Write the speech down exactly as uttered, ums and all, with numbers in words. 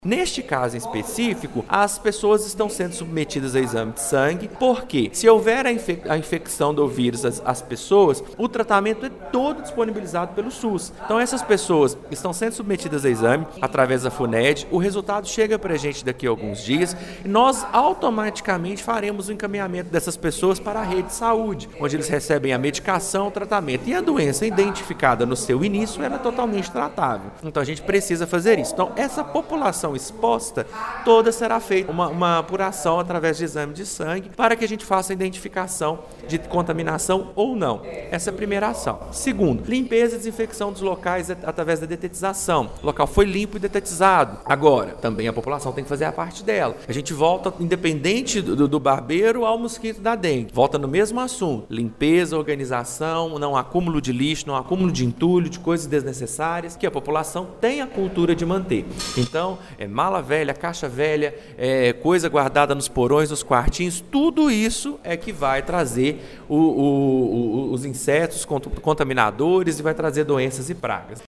Neste caso em específico, as pessoas estão sendo submetidas a exame de sangue, porque se houver a, infec- a infecção do vírus às, às pessoas, o tratamento é todo disponibilizado pelo SUS. Então essas pessoas estão sendo submetidas a exame através da FUNED, o resultado chega para a gente daqui a alguns dias e nós automaticamente faremos o encaminhamento dessas pessoas para a rede de saúde, onde eles recebem a medicação, o tratamento. E a doença identificada no seu início, ela é totalmente tratável. Então a gente precisa fazer isso. Então essa população exposta, toda será feita uma, uma apuração através de exame de sangue para que a gente faça a identificação de contaminação ou não. Essa é a primeira ação. Segundo, limpeza e desinfecção dos locais através da detetização. O local foi limpo e detetizado. Agora, também a população tem que fazer a parte dela. A gente volta, independente do, do barbeiro ao mosquito da dengue, volta no mesmo assunto. Limpeza, organização, não acúmulo de lixo, não acúmulo de entulho, de coisas desnecessárias, que a população tem a cultura de manter. Então, é mala velha, caixa velha, é coisa guardada nos porões, nos quartinhos, tudo isso é que vai trazer o, o, o, os insetos contaminadores e vai trazer doenças e pragas.